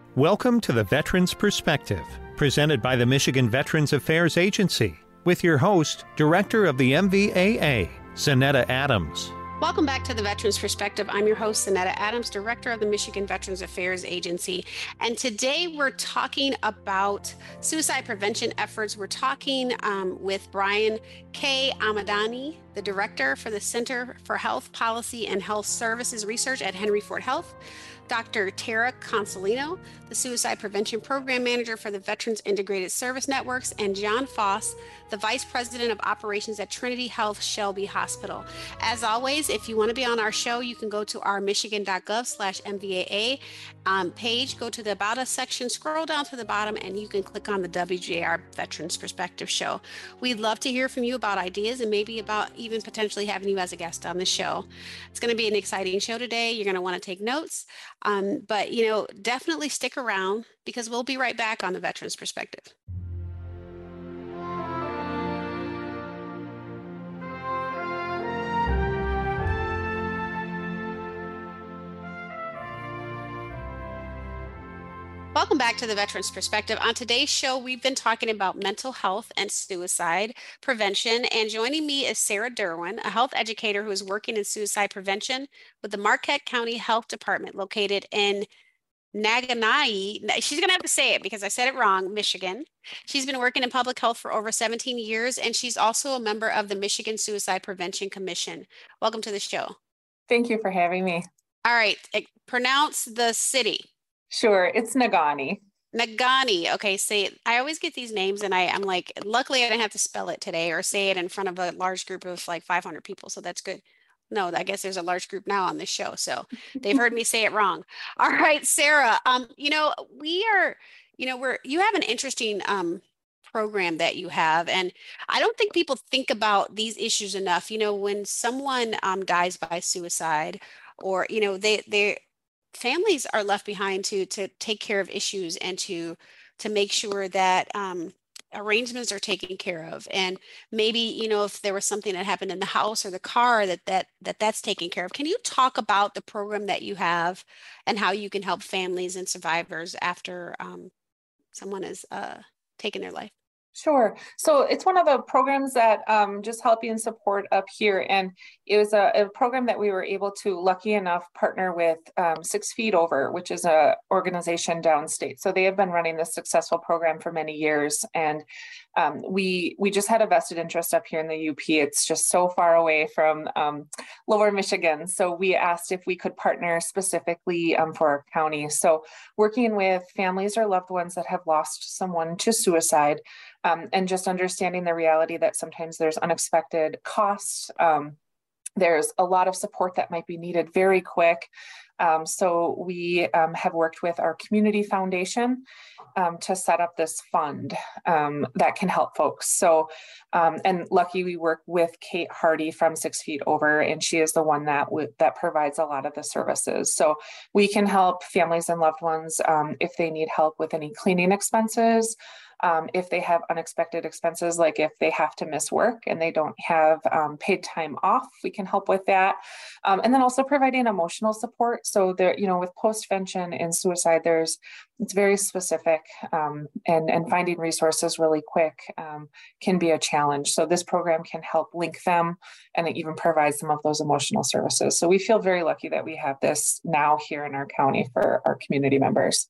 Welcome to the Veterans Perspective, presented by the Michigan Veterans Affairs Agency, with your host, Director of the MVAA, Zanetta Adams. Welcome back to the Veterans Perspective. I'm your host, Zanetta Adams, Director of the Michigan Veterans Affairs Agency. And today we're talking about suicide prevention efforts. We're talking with Brian K. Amadani, the Director for the Center for Health Policy and Health Services Research at Henry Ford Health, Dr. Tara Consolino, the Suicide Prevention Program Manager for the Veterans Integrated Service Networks, and John Foss, the Vice President of Operations at Trinity Health Shelby Hospital. As always, if you want to be on our show, you can go to our michigan.gov/MVAA page, go to the About Us section, scroll down to the bottom, and you can click on the WJR Veterans Perspective Show. We'd love to hear from you about ideas and maybe about even potentially having you as a guest on the show. It's going to be an exciting show today. You're going to want to take notes. But, definitely stick around because we'll be right back on the Veterans Perspective. Welcome back to the Veterans Perspective. On today's show, we've been talking about mental health and suicide prevention. And joining me is Sarah Derwin, a health educator who is working in suicide prevention with the Marquette County Health Department located in Naganai. She's going to have to say it because I said it wrong, Michigan. She's been working in public health for over 17 years, and she's also a member of the Michigan Suicide Prevention Commission. Welcome to the show. Thank you for having me. All right. Pronounce the city. Sure. It's Negaunee. Negaunee. Okay. I always get these names and I'm like, luckily I didn't have to spell it today or say it in front of a large group of like 500 people. So that's good. No, I guess there's a large group now on this show. So they've heard me say it wrong. All right, Sarah, you have an interesting program that you have. And I don't think people think about these issues enough. When someone dies by suicide or, they families are left behind to take care of issues and to make sure that arrangements are taken care of. And maybe, if there was something that happened in the house or the car that's taken care of. Can you talk about the program that you have and how you can help families and survivors after someone has taken their life? Sure. So it's one of the programs that just helping support up here. And it was a program that we were able to, lucky enough, partner with 6 Feet Over, which is an organization downstate. So they have been running this successful program for many years. And we just had a vested interest up here in the UP. It's just so far away from lower Michigan. So we asked if we could partner specifically for our county. So working with families or loved ones that have lost someone to suicide, and just understanding the reality that sometimes there's unexpected costs. There's a lot of support that might be needed very quick. So we have worked with our community foundation to set up this fund that can help folks. So, and lucky we work with Kate Hardy from 6 Feet Over, and she is the one that provides a lot of the services. So we can help families and loved ones if they need help with any cleaning expenses. If they have unexpected expenses, like if they have to miss work and they don't have paid time off, we can help with that. And then also providing emotional support. So there, with postvention and suicide, it's very specific, and finding resources really quick can be a challenge. So this program can help link them, and it even provides some of those emotional services. So we feel very lucky that we have this now here in our county for our community members.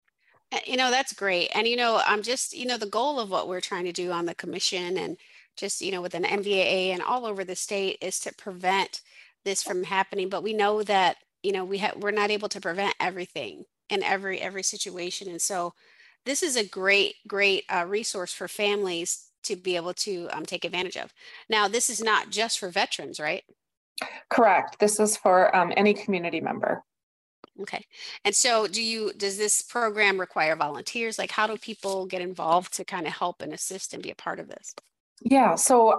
That's great. And, I'm just, the goal of what we're trying to do on the commission and just, with an MVAA and all over the state is to prevent this from happening. But we know that, we're not able to prevent everything in every situation. And so this is a great resource for families to be able to take advantage of. Now, this is not just for veterans, right? Correct. This is for any community member. Okay. And so does this program require volunteers? Like, how do people get involved to kind of help and assist and be a part of this? Yeah. So,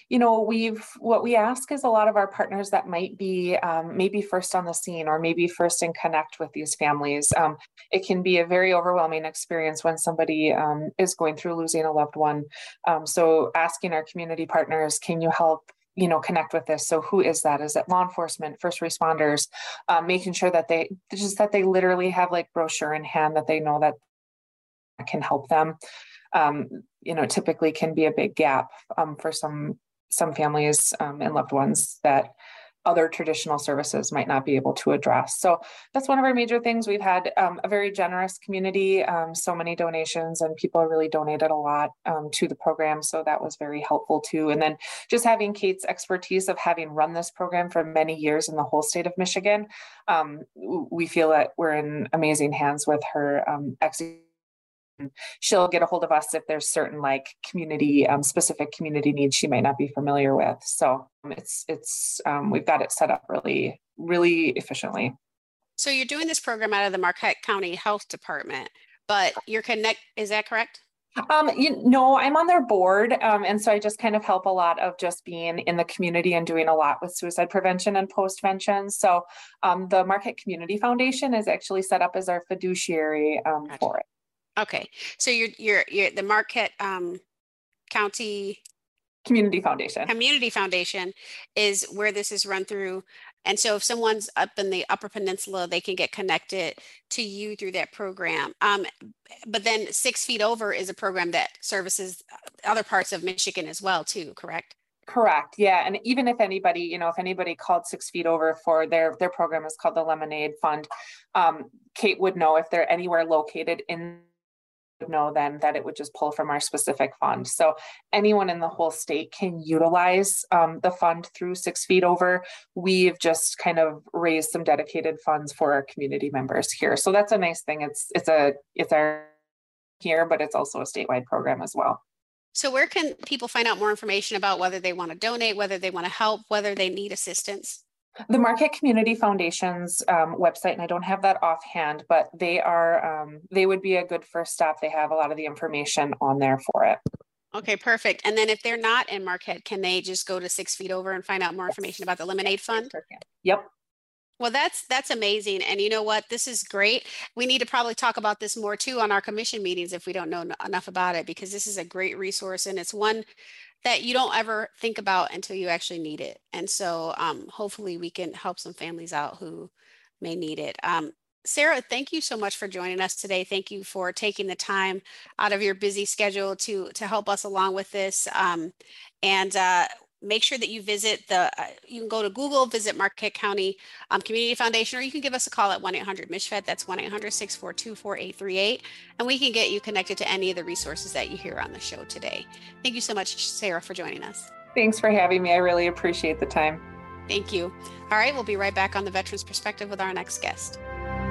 what we ask is a lot of our partners that might be maybe first on the scene or maybe first in connect with these families. It can be a very overwhelming experience when somebody is going through losing a loved one. So asking our community partners, can you help connect with this. So who is that? Is it law enforcement, first responders, making sure that they literally have like brochure in hand that they know that can help them. Typically can be a big gap for some families and loved ones that other traditional services might not be able to address. So that's one of our major things. We've had a very generous community, so many donations, and people really donated a lot to the program. So that was very helpful too. And then just having Kate's expertise of having run this program for many years in the whole state of Michigan, we feel that we're in amazing hands with her execution. She'll get a hold of us if there's certain like community specific community needs she might not be familiar with. So it's we've got it set up really, really efficiently. So you're doing this program out of the Marquette County Health Department, but is that correct? I'm on their board. And so I just kind of help a lot of just being in the community and doing a lot with suicide prevention and postvention. So the Marquette Community Foundation is actually set up as our fiduciary Gotcha. For it. Okay, so you're the Marquette County Community Foundation. Community Foundation is where this is run through. And so if someone's up in the Upper Peninsula, they can get connected to you through that program. But then 6 Feet Over is a program that services other parts of Michigan as well too, correct? Correct. Yeah. And even if anybody, if anybody called 6 Feet Over for their program is called the Lemonade Fund, Kate would know if they're anywhere located in know then that it would just pull from our specific fund. So anyone in the whole state can utilize the fund through 6 Feet Over. We've just kind of raised some dedicated funds for our community members here. So that's a nice thing. It's our here, but it's also a statewide program as well. So where can people find out more information about whether they want to donate, whether they want to help, whether they need assistance? The Marquette Community Foundation's website, and I don't have that offhand, but they would be a good first step. They have a lot of the information on there for it. Okay, perfect. And then if they're not in Marquette, can they just go to 6 Feet Over and find out more information about the Lemonade Fund? Yep. Well, that's amazing. And you know what? This is great. We need to probably talk about this more too on our commission meetings if we don't know enough about it, because this is a great resource and it's one that you don't ever think about until you actually need it. And so hopefully we can help some families out who may need it. Sarah, thank you so much for joining us today. Thank you for taking the time out of your busy schedule to help us along with this. Make sure that you visit you can go to Google, visit Marquette County Community Foundation, or you can give us a call at 1-800-MICHFED. That's 1-800-642-4838. And we can get you connected to any of the resources that you hear on the show today. Thank you so much, Sarah, for joining us. Thanks for having me. I really appreciate the time. Thank you. All right, we'll be right back on The Veterans Perspective with our next guest.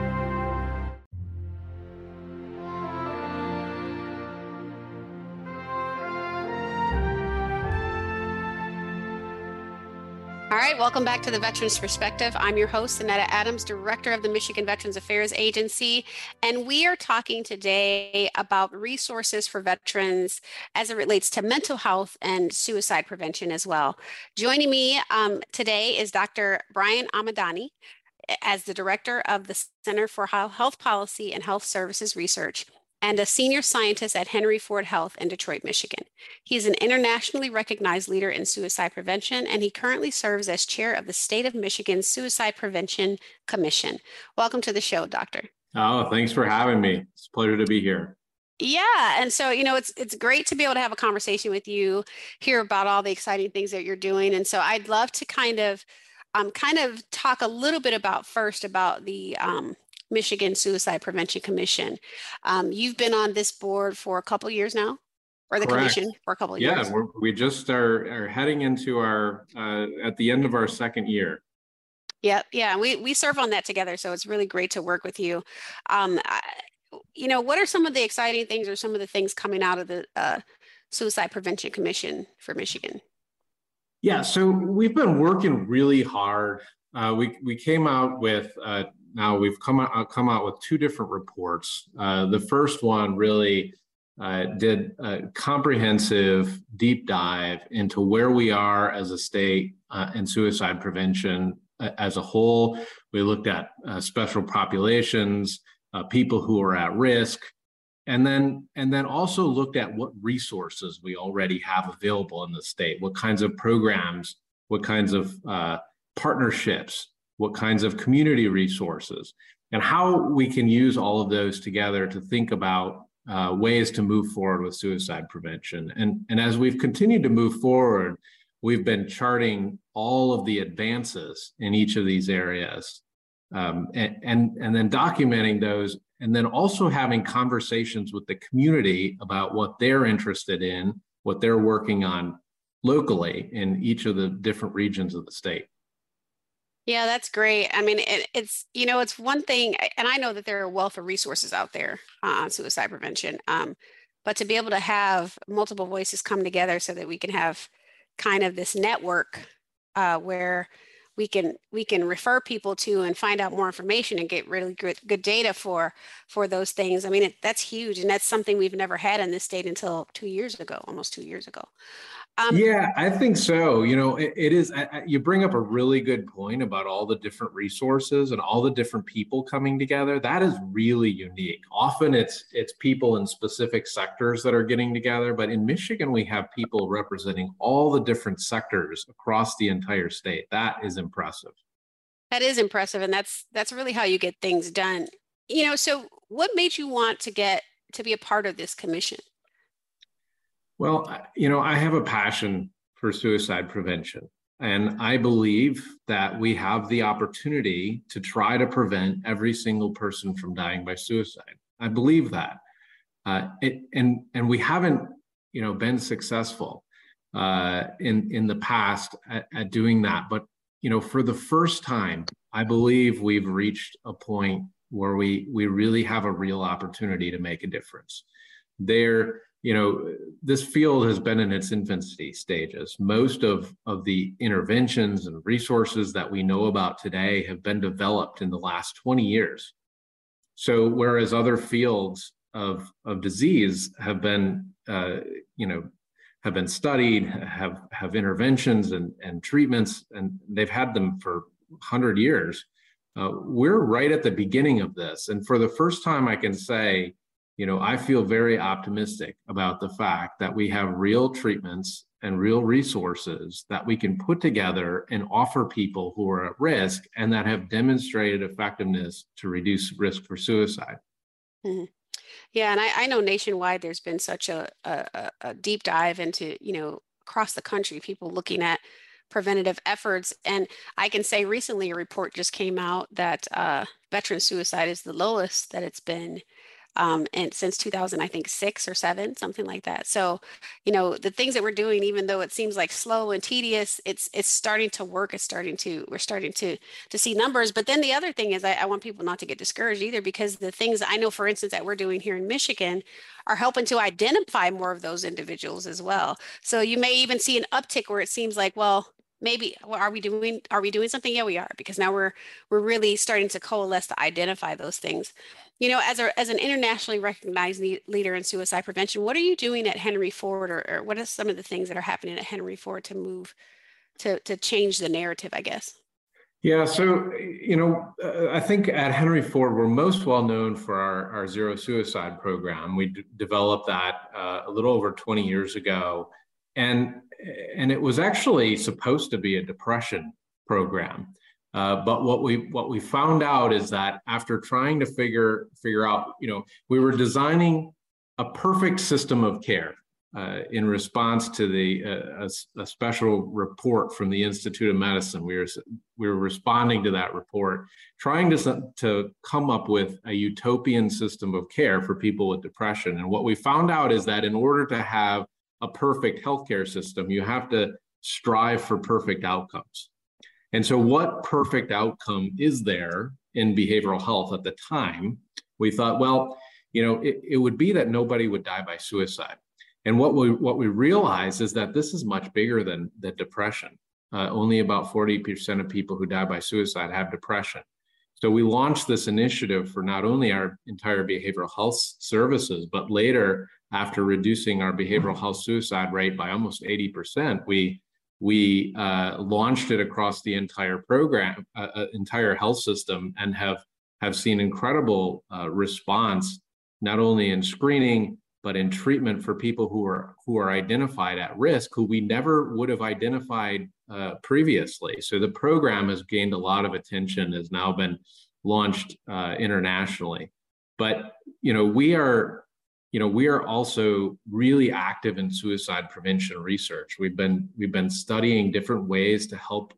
All right, welcome back to The Veterans Perspective. I'm your host, Annetta Adams, Director of the Michigan Veterans Affairs Agency, and we are talking today about resources for veterans as it relates to mental health and suicide prevention as well. Joining me today is Dr. Brian Amadani as the Director of the Center for Health Policy and Health Services Research and a senior scientist at Henry Ford Health in Detroit, Michigan. He is an internationally recognized leader in suicide prevention, and he currently serves as chair of the State of Michigan Suicide Prevention Commission. Welcome to the show, Doctor. Oh, thanks for having me. It's a pleasure to be here. Yeah, and so, it's great to be able to have a conversation with you, hear about all the exciting things that you're doing. And so I'd love to kind of talk a little bit about the Michigan Suicide Prevention Commission. You've been on this board for a couple of years now, or the Correct. Commission for a couple of years. Yeah, we just are heading into our at the end of our second year. Yep, yeah, we serve on that together, so it's really great to work with you. What are some of the exciting things or some of the things coming out of the Suicide Prevention Commission for Michigan? Yeah, so we've been working really hard. We came out with now we've come out with two different reports. The first one really did a comprehensive deep dive into where we are as a state in suicide prevention as a whole. We looked at special populations, people who are at risk, and then also looked at what resources we already have available in the state, what kinds of programs what kinds of partnerships, what kinds of community resources, and how we can use all of those together to think about ways to move forward with suicide prevention. And as we've continued to move forward, we've been charting all of the advances in each of these areas, and then documenting those, and then also having conversations with the community about what they're interested in, what they're working on locally in each of the different regions of the state. Yeah, that's great. I mean, it's, it's one thing, and I know that there are a wealth of resources out there on suicide prevention, but to be able to have multiple voices come together so that we can have kind of this network where we can refer people to and find out more information and get really good data for those things. I mean, that's huge, and that's something we've never had in this state until 2 years ago, almost 2 years ago. Yeah, I think so. It is, you bring up a really good point about all the different resources and all the different people coming together. That is really unique. Often it's people in specific sectors that are getting together, but in Michigan, we have people representing all the different sectors across the entire state. That is impressive. That is impressive. And that's really how you get things done. So what made you want to be a part of this commission? Well, I have a passion for suicide prevention, and I believe that we have the opportunity to try to prevent every single person from dying by suicide. I believe that, and we haven't, been successful in the past at doing that. But for the first time, I believe we've reached a point where we really have a real opportunity to make a difference. This field has been in its infancy stages. Most of the interventions and resources that we know about today have been developed in the last 20 years. So whereas other fields of disease have been, have been studied, have interventions and treatments, and they've had them for 100 years, we're right at the beginning of this. And for the first time, I can say, I feel very optimistic about the fact that we have real treatments and real resources that we can put together and offer people who are at risk and that have demonstrated effectiveness to reduce risk for suicide. Mm-hmm. Yeah, and I know nationwide there's been such a deep dive into, across the country, people looking at preventative efforts. And I can say recently a report just came out that veteran suicide is the lowest that it's been and since 2000, I think 6 or 7, something like that. So, the things that we're doing, even though it seems like slow and tedious, it's starting to work. We're starting to see numbers. But then the other thing is I want people not to get discouraged either, because the things I know, for instance, that we're doing here in Michigan are helping to identify more of those individuals as well. So you may even see an uptick where it seems like, well, maybe, are we doing something? Yeah, we are, because now we're really starting to coalesce to identify those things. As an internationally recognized leader in suicide prevention, what are you doing at Henry Ford, or what are some of the things that are happening at Henry Ford to move to change the narrative, I guess? Yeah, so, I think at Henry Ford, we're most well known for our Zero Suicide program. We developed that a little over 20 years ago. And it was actually supposed to be a depression program. But what we found out is that after trying to figure out, we were designing a perfect system of care in response to a special report from the Institute of Medicine. We were responding to that report, trying to come up with a utopian system of care for people with depression. And what we found out is that in order to have a perfect healthcare system, you have to strive for perfect outcomes. And so what perfect outcome is there in behavioral health at the time? We thought, well, it would be that nobody would die by suicide. And what we realized is that this is much bigger than depression. Only about 40% of people who die by suicide have depression. So we launched this initiative for not only our entire behavioral health services, but later, after reducing our behavioral health suicide rate by almost 80%, we launched it across the entire program, entire health system, and have seen incredible response, not only in screening, but in treatment for people who are identified at risk, who we never would have identified previously. So the program has gained a lot of attention, has now been launched internationally. But we are also really active in suicide prevention research. We've been studying different ways to help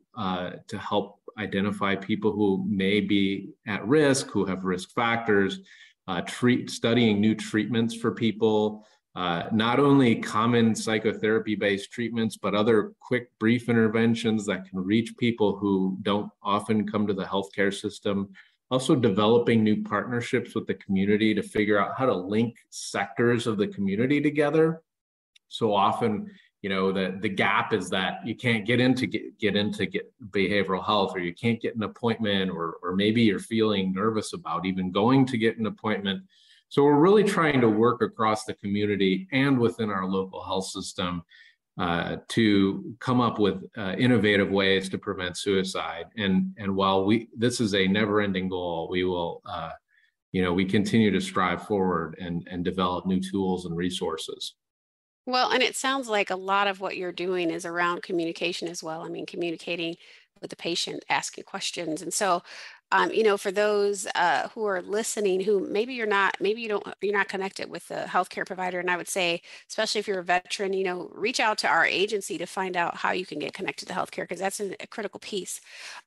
identify people who may be at risk, who have risk factors, studying new treatments for people, not only common psychotherapy-based treatments, but other quick, brief interventions that can reach people who don't often come to the healthcare system. Also developing new partnerships with the community to figure out how to link sectors of the community together. So often, the gap is that you can't get into behavioral health, or you can't get an appointment, or maybe you're feeling nervous about even going to get an appointment. So we're really trying to work across the community and within our local health system to come up with innovative ways to prevent suicide. And while this is a never-ending goal, we will, we continue to strive forward and develop new tools and resources. Well, and it sounds like a lot of what you're doing is around communication as well. I mean, communicating with the patient, asking questions. And so, for those who are listening, who you're not connected with the healthcare provider. And I would say, especially if you're a veteran, reach out to our agency to find out how you can get connected to healthcare, because that's a critical piece.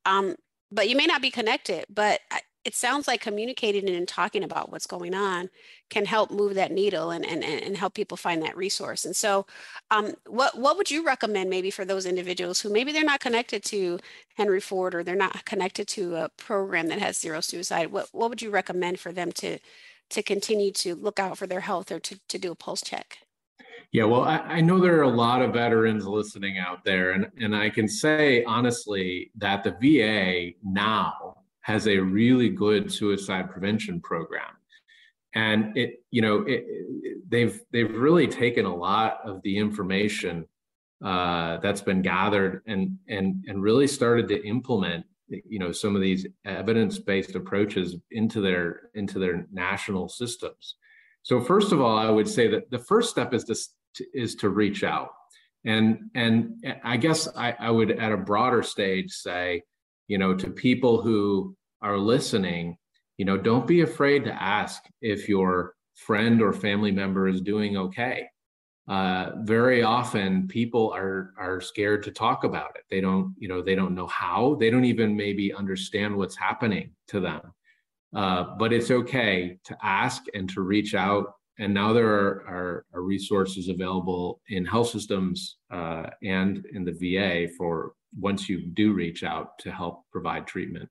But you may not be connected, but it sounds like communicating and talking about what's going on can help move that needle and help people find that resource. And so what would you recommend maybe for those individuals who maybe they're not connected to Henry Ford, or they're not connected to a program that has zero suicide? What would you recommend for them to continue to look out for their health, or to do a pulse check? Yeah, well, I know there are a lot of veterans listening out there, and I can say honestly that the VA now has a really good suicide prevention program. And they've really taken a lot of the information that's been gathered and really started to implement some of these evidence-based approaches into their national systems. So first of all, I would say that the first step is to reach out. And I guess I would, at a broader stage, say, to people who are listening, don't be afraid to ask if your friend or family member is doing okay. Very often people are scared to talk about it. They don't know how. They don't even maybe understand what's happening to them. But it's okay to ask and to reach out. And now there are resources available in health systems and in the VA for once you do reach out to help provide treatment.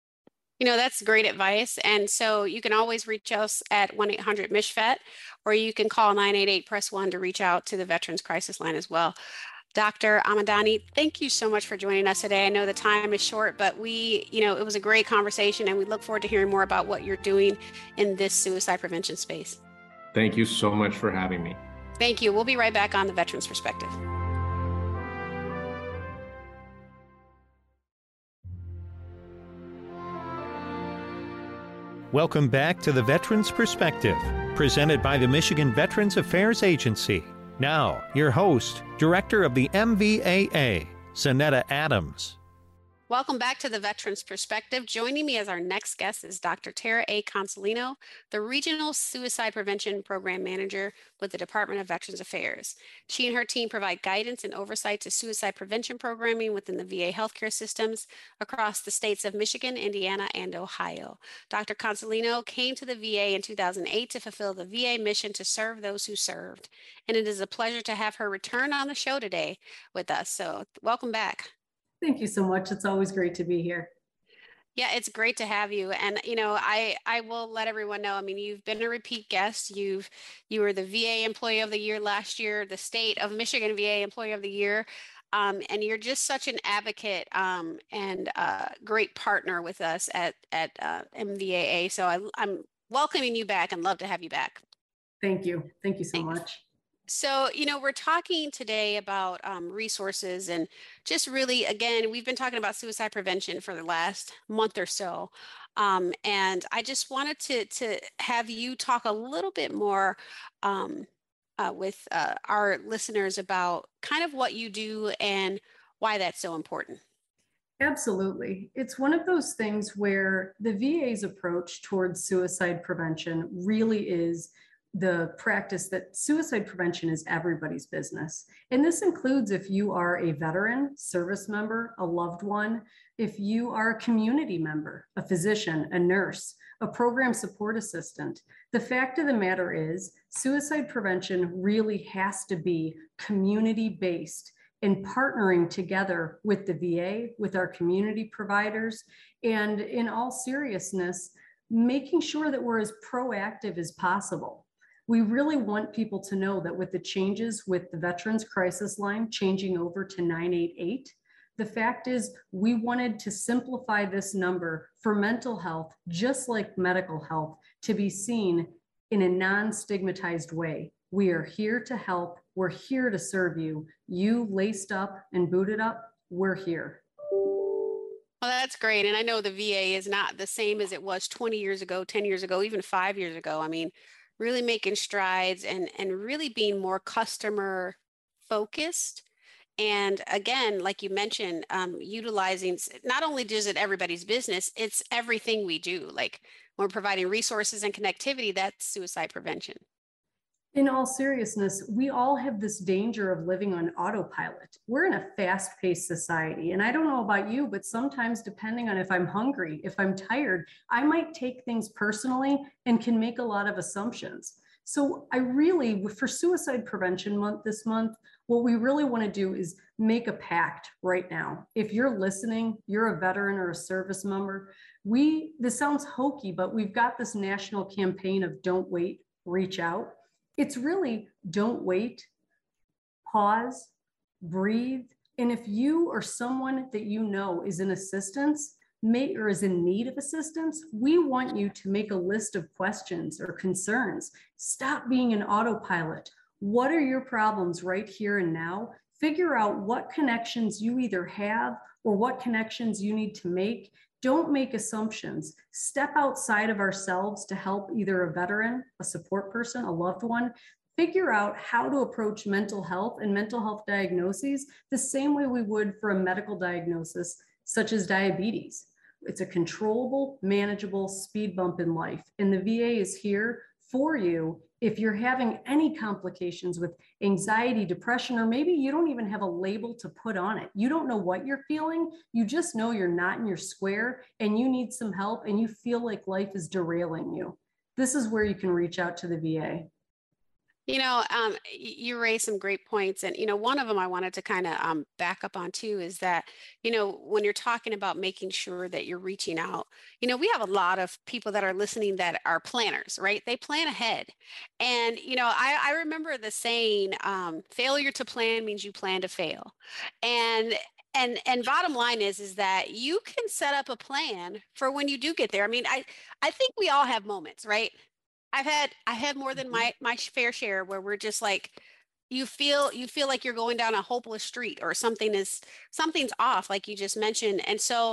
That's great advice. And so you can always reach us at 1-800-MISH-VET, or you can call 988-PRESS-1 to reach out to the Veterans Crisis Line as well. Dr. Amadani, thank you so much for joining us today. I know the time is short, but it was a great conversation, and we look forward to hearing more about what you're doing in this suicide prevention space. Thank you so much for having me. Thank you. We'll be right back on The Veterans Perspective. Welcome back to The Veterans Perspective, presented by the Michigan Veterans Affairs Agency. Now, your host, Director of the MVAA, Zanetta Adams. Welcome back to The Veterans Perspective. Joining me as our next guest is Dr. Tara A. Consolino, the Regional Suicide Prevention Program Manager with the Department of Veterans Affairs. She and her team provide guidance and oversight to suicide prevention programming within the VA healthcare systems across the states of Michigan, Indiana, and Ohio. Dr. Consolino came to the VA in 2008 to fulfill the VA mission to serve those who served. And it is a pleasure to have her return on the show today with us. So welcome back. Thank you so much. It's always great to be here. Yeah, it's great to have you. And, I will let everyone know, you've been a repeat guest. You were the VA Employee of the Year last year, the State of Michigan VA Employee of the Year. And you're just such an advocate and a great partner with us at MVAA. So I'm welcoming you back and love to have you back. Thank you. Thank you so much. So, we're talking today about resources, and just really, again, we've been talking about suicide prevention for the last month or so. And I just wanted to have you talk a little bit more with our listeners about kind of what you do and why that's so important. Absolutely. It's one of those things where the VA's approach towards suicide prevention really is the practice that suicide prevention is everybody's business. And this includes if you are a veteran, service member, a loved one, if you are a community member, a physician, a nurse, a program support assistant. The fact of the matter is, suicide prevention really has to be community-based and partnering together with the VA, with our community providers, and in all seriousness, making sure that we're as proactive as possible. We really want people to know that with the changes with the Veterans Crisis Line changing over to 988, the fact is we wanted to simplify this number for mental health, just like medical health, to be seen in a non-stigmatized way. We are here to help. We're here to serve you. You laced up and booted up, we're here. Well, that's great. And I know the VA is not the same as it was 20 years ago, 10 years ago, even 5 years ago. I mean, really making strides and really being more customer focused. And again, like you mentioned, utilizing, not only is it everybody's business, it's everything we do. Like when we're providing resources and connectivity, that's suicide prevention. In all seriousness, we all have this danger of living on autopilot. We're in a fast-paced society. And I don't know about you, but sometimes depending on if I'm hungry, if I'm tired, I might take things personally and can make a lot of assumptions. So I really, for Suicide Prevention Month this month, what we really want to do is make a pact right now. If you're listening, you're a veteran or a service member, this sounds hokey, but we've got this national campaign of Don't Wait, Reach Out. It's really don't wait, pause, breathe. And if you or someone that you know is in assistance, or is in need of assistance, we want you to make a list of questions or concerns. Stop being an autopilot. What are your problems right here and now? Figure out what connections you either have or what connections you need to make. Don't make assumptions. Step outside of ourselves to help either a veteran, a support person, a loved one. Figure out how to approach mental health and mental health diagnoses the same way we would for a medical diagnosis, such as diabetes. It's a controllable, manageable speed bump in life. And the VA is here for you if you're having any complications with anxiety, depression, or maybe you don't even have a label to put on it. You don't know what you're feeling. You just know you're not in your square and you need some help and you feel like life is derailing you. This is where you can reach out to the VA. You know, you raised some great points. And, one of them I wanted to kind of back up on too is that, when you're talking about making sure that you're reaching out, we have a lot of people that are listening that are planners, right? They plan ahead. And, I remember the saying, failure to plan means you plan to fail. And bottom line is that you can set up a plan for when you do get there. I mean, I think we all have moments, right? I had more than my fair share where we're just like, you feel like you're going down a hopeless street or something's off, like you just mentioned. And so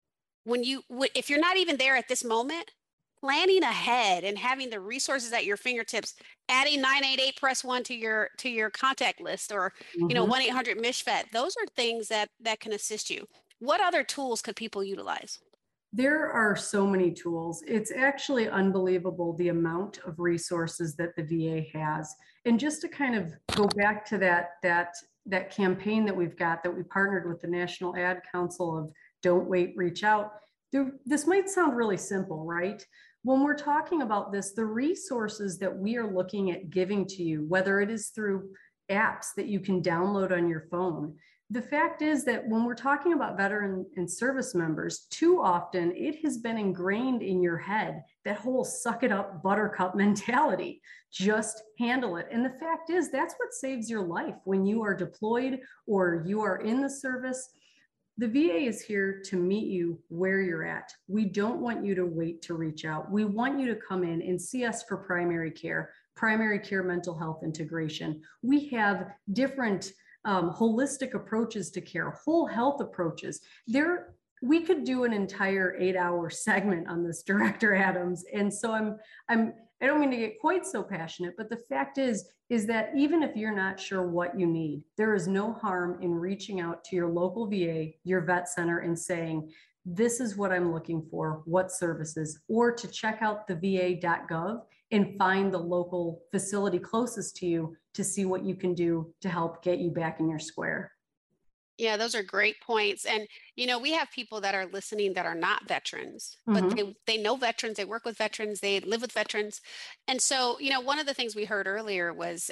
if you're not even there at this moment, planning ahead and having the resources at your fingertips, adding 988 press 1 to your contact list or 1-800-MISHFET, those are things that can assist you. What other tools could people utilize? There are so many tools. It's actually unbelievable the amount of resources that the VA has. And just to kind of go back to that campaign that we've got, that we partnered with the National Ad Council of Don't Wait, Reach Out. This might sound really simple, right? When we're talking about this, the resources that we are looking at giving to you, whether it is through apps that you can download on your phone, the fact is that when we're talking about veteran and service members, too often it has been ingrained in your head, that whole suck it up buttercup mentality, just handle it. And the fact is that's what saves your life when you are deployed or you are in the service. The VA is here to meet you where you're at. We don't want you to wait to reach out. We want you to come in and see us for primary care mental health integration. We have different holistic approaches to care, whole health approaches. we could do an entire 8-hour segment on this, Director Adams. And so I don't mean to get quite so passionate, but the fact is that even if you're not sure what you need, there is no harm in reaching out to your local VA, your vet center, and saying, this is what I'm looking for, what services, or to check out the va.gov and find the local facility closest to you to see what you can do to help get you back in your square. Yeah, those are great points. And, we have people that are listening that are not veterans, but they know veterans, they work with veterans, they live with veterans. And so, one of the things we heard earlier was,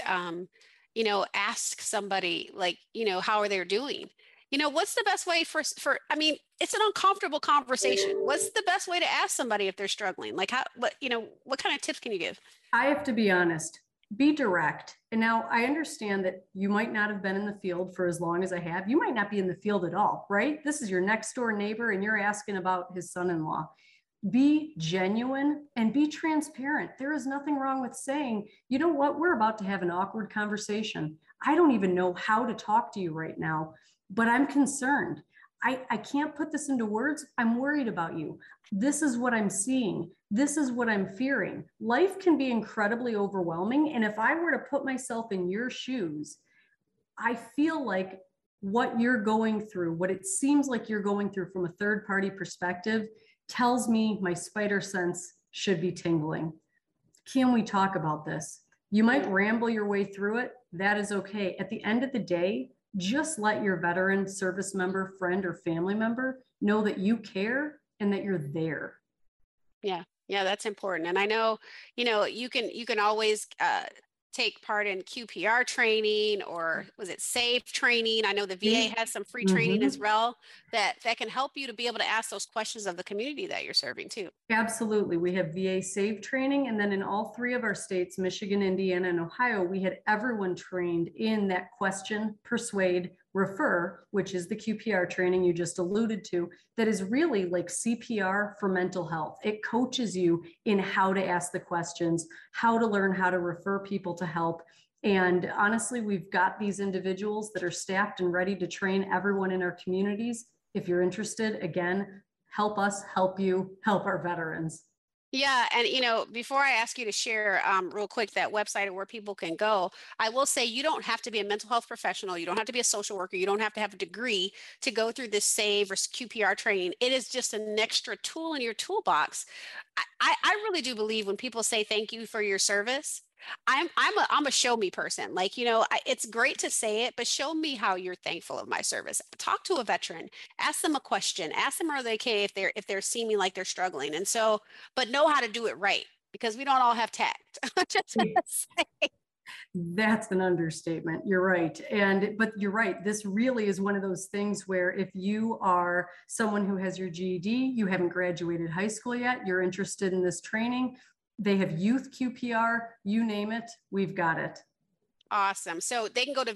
ask somebody like, how are they doing? What's the best way it's an uncomfortable conversation. What's the best way to ask somebody if they're struggling? Like what kind of tips can you give? I have to be honest. Be direct. And now I understand that you might not have been in the field for as long as I have. You might not be in the field at all, right? This is your next door neighbor and you're asking about his son-in-law. Be genuine and be transparent. There is nothing wrong with saying, you know what, we're about to have an awkward conversation. I don't even know how to talk to you right now, but I'm concerned. I can't put this into words. I'm worried about you. This is what I'm seeing. This is what I'm fearing. Life can be incredibly overwhelming. And if I were to put myself in your shoes, I feel like what you're going through, what it seems like you're going through from a third party perspective, tells me my spider sense should be tingling. Can we talk about this? You might ramble your way through it. That is okay. At the end of the day, just let your veteran, service member, friend, or family member know that you care and that you're there. Yeah, that's important. And I know, you can always take part in QPR training, or was it SAFE training? I know the VA has some free training as well that can help you to be able to ask those questions of the community that you're serving too. Absolutely. We have VA SAFE training. And then in all three of our states, Michigan, Indiana, and Ohio, we had everyone trained in that question, persuade, refer, which is the QPR training you just alluded to, that is really like CPR for mental health. It coaches you in how to ask the questions, how to learn how to refer people to help. And honestly, we've got these individuals that are staffed and ready to train everyone in our communities. If you're interested, again, help us, help you, help our veterans. Yeah. And, before I ask you to share real quick that website or where people can go, I will say you don't have to be a mental health professional. You don't have to be a social worker. You don't have to have a degree to go through this SAVE or QPR training. It is just an extra tool in your toolbox. I really do believe when people say thank you for your service, I'm a show me person. Like, it's great to say it, but show me how you're thankful of my service. Talk to a veteran, ask them a question, ask them, are they okay if they're seeming like they're struggling? And so, but know how to do it right, because we don't all have tact. Just to say. That's an understatement. You're right. But you're right. This really is one of those things where if you are someone who has your GED, you haven't graduated high school yet, you're interested in this training, they have youth QPR, you name it, we've got it. Awesome. So they can go to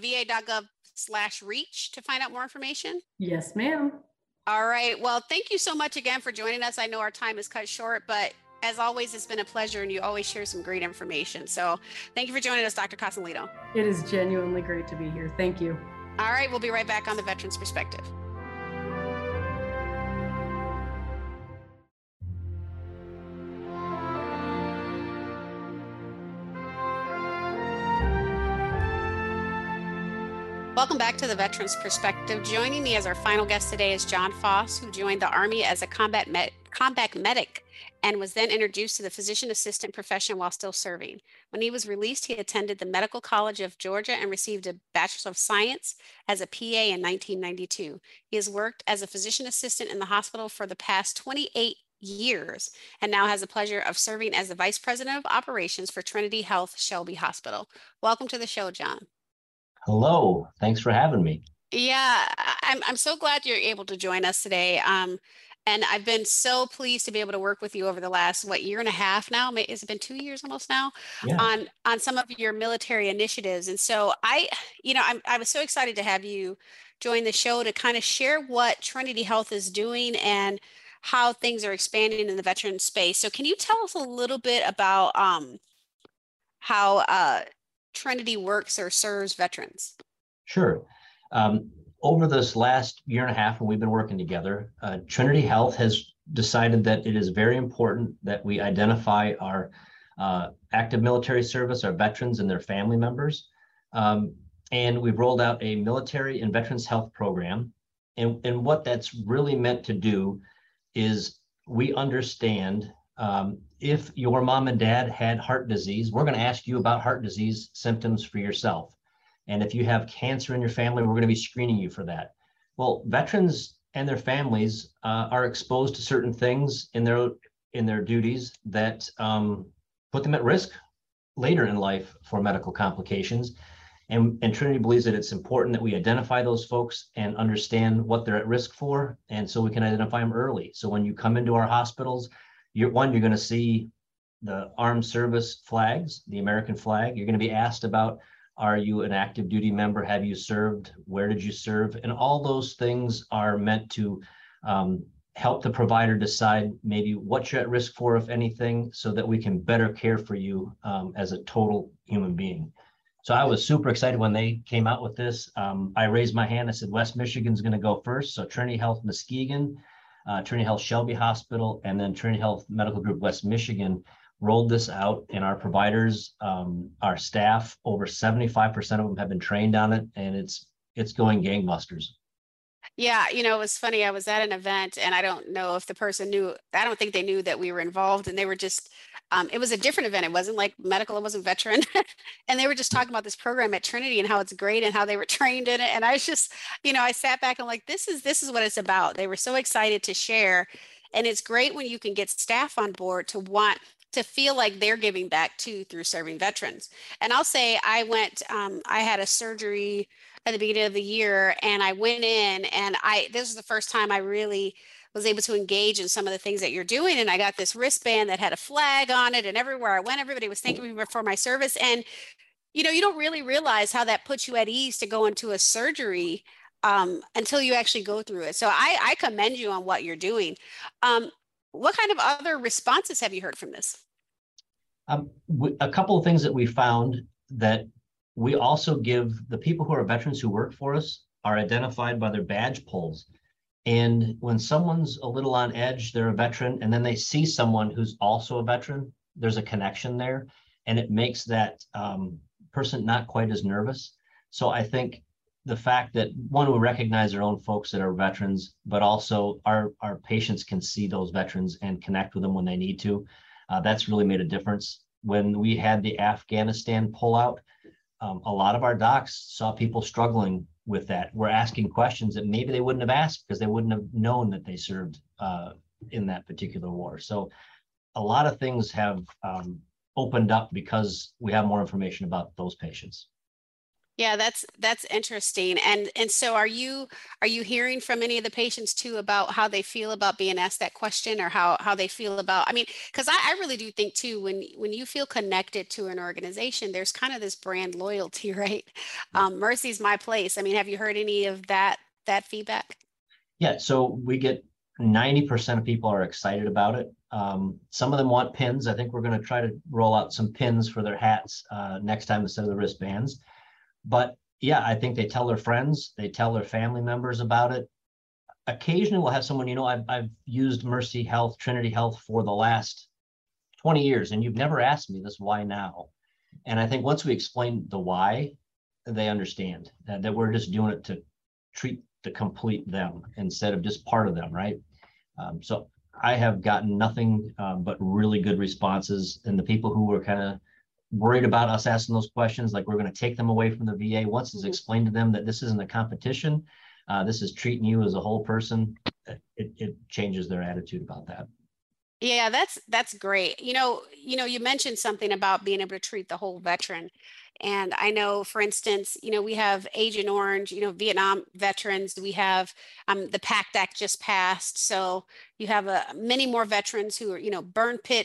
va.gov/reach to find out more information? Yes, ma'am. All right. Well, thank you so much again for joining us. I know our time is cut short, but as always, it's been a pleasure, and you always share some great information. So thank you for joining us, Dr. Casalito. It is genuinely great to be here. Thank you. All right. We'll be right back on The Veterans Perspective. Welcome back to The Veterans Perspective. Joining me as our final guest today is John Foss, who joined the Army as a combat medic and was then introduced to the physician assistant profession while still serving. When he was released, he attended the Medical College of Georgia and received a Bachelor of Science as a PA in 1992. He has worked as a physician assistant in the hospital for the past 28 years and now has the pleasure of serving as the Vice President of Operations for Trinity Health Shelby Hospital. Welcome to the show, John. Hello. Thanks for having me. Yeah, I'm so glad you're able to join us today. And I've been so pleased to be able to work with you over the last, year and a half now? Has it been 2 years almost now? Yeah. On some of your military initiatives. And so I was so excited to have you join the show to kind of share what Trinity Health is doing and how things are expanding in the veteran space. So can you tell us a little bit about how Trinity works or serves veterans? Sure. over this last year and a half, when we've been working together, Trinity Health has decided that it is very important that we identify our active military service, our veterans and their family members. And we've rolled out a military and veterans health program. And what that's really meant to do is we understand if your mom and dad had heart disease, we're going to ask you about heart disease symptoms for yourself. And if you have cancer in your family, we're going to be screening you for that. Well, veterans and their families are exposed to certain things in their duties that put them at risk later in life for medical complications. And Trinity believes that it's important that we identify those folks and understand what they're at risk for, and so we can identify them early. So when you come into our hospitals, you're going to see the armed service flags, the American flag. You're going to be asked about, are you an active duty member? Have you served? Where did you serve? And all those things are meant to help the provider decide maybe what you're at risk for, if anything, so that we can better care for you as a total human being. So I was super excited when they came out with this. I raised my hand. I said, West Michigan's going to go first. So Trinity Health Muskegon, Trinity Health Shelby Hospital, and then Trinity Health Medical Group West Michigan rolled this out. And our providers, our staff, over 75% of them have been trained on it, and it's going gangbusters. Yeah, you know, it was funny. I was at an event and I don't know if the person knew, I don't think they knew that we were involved, and they were just, it was a different event. It wasn't like medical, it wasn't veteran. And they were just talking about this program at Trinity and how it's great and how they were trained in it. And I was just, you know, I sat back and like, this is what it's about. They were so excited to share. And it's great when you can get staff on board to want to feel like they're giving back too through serving veterans. And I'll say I had a surgery at the beginning of the year, and I went in and this was the first time I really was able to engage in some of the things that you're doing. And I got this wristband that had a flag on it, and everywhere I went, everybody was thanking me for my service. And, you know, you don't really realize how that puts you at ease to go into a surgery until you actually go through it. So I commend you on what you're doing. What kind of other responses have you heard from this? A couple of things that we found, that we also give the people who are veterans who work for us are identified by their badge pulls. And when someone's a little on edge, they're a veteran, and then they see someone who's also a veteran, there's a connection there, and it makes that person not quite as nervous. So I think the fact that, one, we recognize our own folks that are veterans, but also our patients can see those veterans and connect with them when they need to. That's really made a difference. When we had the Afghanistan pullout, a lot of our docs saw people struggling with that. We're asking questions that maybe they wouldn't have asked because they wouldn't have known that they served in that particular war. So a lot of things have opened up because we have more information about those patients. Yeah, that's interesting. And so are you hearing from any of the patients too about how they feel about being asked that question, or how they feel about, I mean, because I really do think too, when you feel connected to an organization, there's kind of this brand loyalty, right? Mercy's my place. I mean, have you heard any of that feedback? Yeah, so we get 90% of people are excited about it. Some of them want pins. I think we're going to try to roll out some pins for their hats next time instead of the wristbands. But yeah, I think they tell their friends, they tell their family members about it. Occasionally we'll have someone, you know, I've used Mercy Health, Trinity Health for the last 20 years, and you've never asked me this, why now? And I think once we explain the why, they understand that we're just doing it to treat the complete them instead of just part of them, right? So I have gotten nothing but really good responses. And the people who were kind of worried about us asking those questions, like we're going to take them away from the VA, once it's explained to them that this isn't a competition, this is treating you as a whole person, it changes their attitude about that. Yeah, that's great. You know, you mentioned something about being able to treat the whole veteran. And I know, for instance, you know, we have Agent Orange, you know, Vietnam veterans. We have the PACT Act just passed. So you have many more veterans who are, you know, burn pit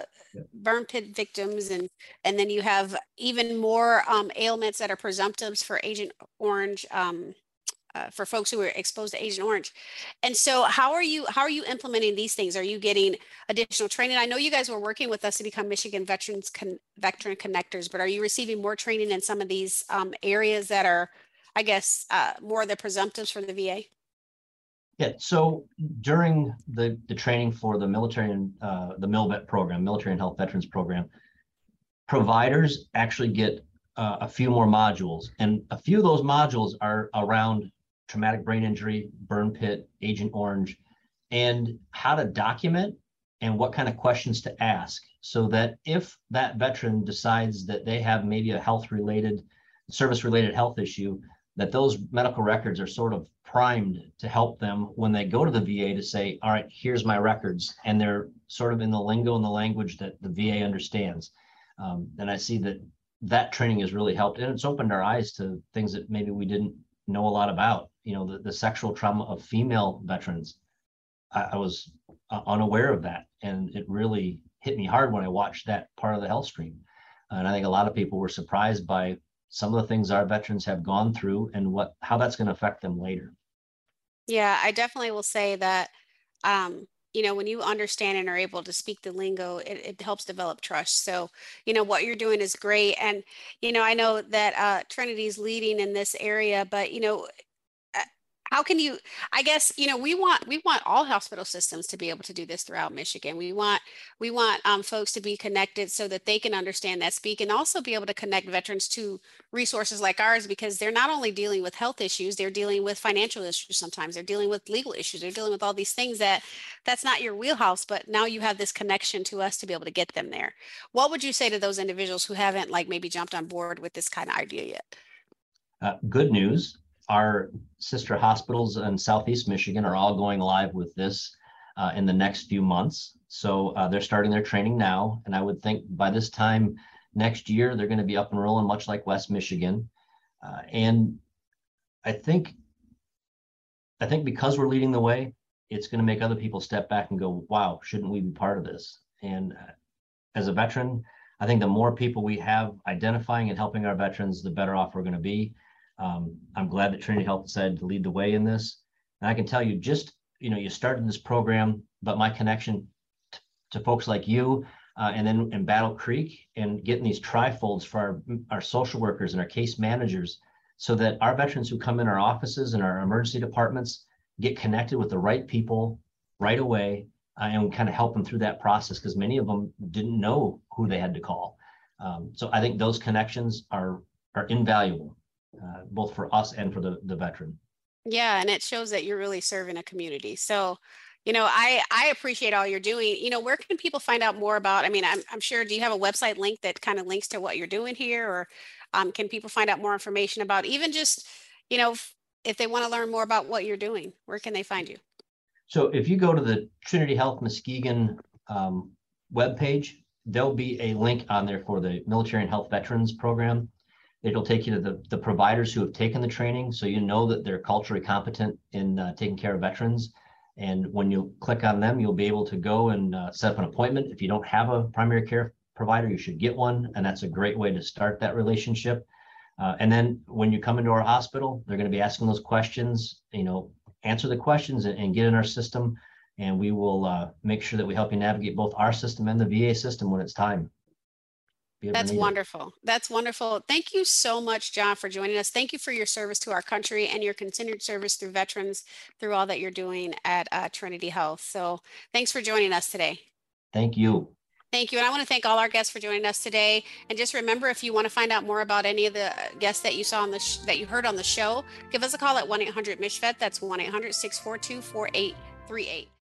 victims. And then you have even more ailments that are presumptives for Agent Orange, for folks who are exposed to Agent Orange. And so how are you implementing these things? Are you getting additional training? I know you guys were working with us to become Michigan Veteran Connectors, but are you receiving more training in some of these areas that are I guess, more of the presumptives for the VA? Yeah, so during the training for the military and the MILVET program, Military and Health Veterans Program, providers actually get a few more modules, and a few of those modules are around traumatic brain injury, burn pit, Agent Orange, and how to document and what kind of questions to ask, so that if that veteran decides that they have maybe a service-related health issue, that those medical records are sort of primed to help them when they go to the VA to say, all right, here's my records. And they're sort of in the lingo and the language that the VA understands. And I see that training has really helped. And it's opened our eyes to things that maybe we didn't know a lot about. You know, the sexual trauma of female veterans. I was unaware of that. And it really hit me hard when I watched that part of the health stream. And I think a lot of people were surprised by some of the things our veterans have gone through and how that's going to affect them later. Yeah, I definitely will say that, when you understand and are able to speak the lingo, it helps develop trust. So, what you're doing is great. And, I know that Trinity's leading in this area, but, how can you, I guess, we want all hospital systems to be able to do this throughout Michigan. We want folks to be connected so that they can understand that speak, and also be able to connect veterans to resources like ours, because they're not only dealing with health issues, they're dealing with financial issues. Sometimes they're dealing with legal issues. They're dealing with all these things that's not your wheelhouse, but now you have this connection to us to be able to get them there. What would you say to those individuals who haven't maybe jumped on board with this kind of idea yet? Good news. Our sister hospitals in Southeast Michigan are all going live with this in the next few months. So they're starting their training now. And I would think by this time next year, they're going to be up and rolling, much like West Michigan. And I think because we're leading the way, it's going to make other people step back and go, wow, shouldn't we be part of this? And as a veteran, I think the more people we have identifying and helping our veterans, the better off we're going to be. I'm glad that Trinity Health decided to lead the way in this. And I can tell you, you started this program, but my connection to folks like you and then in Battle Creek, and getting these trifolds for our social workers and our case managers, so that our veterans who come in our offices and our emergency departments get connected with the right people right away, and kind of help them through that process, because many of them didn't know who they had to call. So I think those connections are invaluable. Both for us and for the veteran. Yeah, and it shows that you're really serving a community. So, I appreciate all you're doing. Where can people find out more about? I mean, I'm sure. Do you have a website link that kind of links to what you're doing here, or can people find out more information about even just, if they want to learn more about what you're doing? Where can they find you? So if you go to the Trinity Health Muskegon webpage, there'll be a link on there for the Military and Health Veterans Program. It'll take you to the providers who have taken the training, so you know that they're culturally competent in taking care of veterans. And when you click on them, you'll be able to go and set up an appointment. If you don't have a primary care provider, you should get one, and that's a great way to start that relationship. And then when you come into our hospital, they're going to be asking those questions. Answer the questions and get in our system, and we will make sure that we help you navigate both our system and the VA system when it's time. That's wonderful. That's wonderful. Thank you so much, John, for joining us. Thank you for your service to our country and your continued service through veterans, through all that you're doing at Trinity Health. So thanks for joining us today. Thank you. Thank you. And I want to thank all our guests for joining us today. And just remember, if you want to find out more about any of the guests that you saw on that you heard on the show, give us a call at 1-800-MISHVET. That's 1-800-642-4838.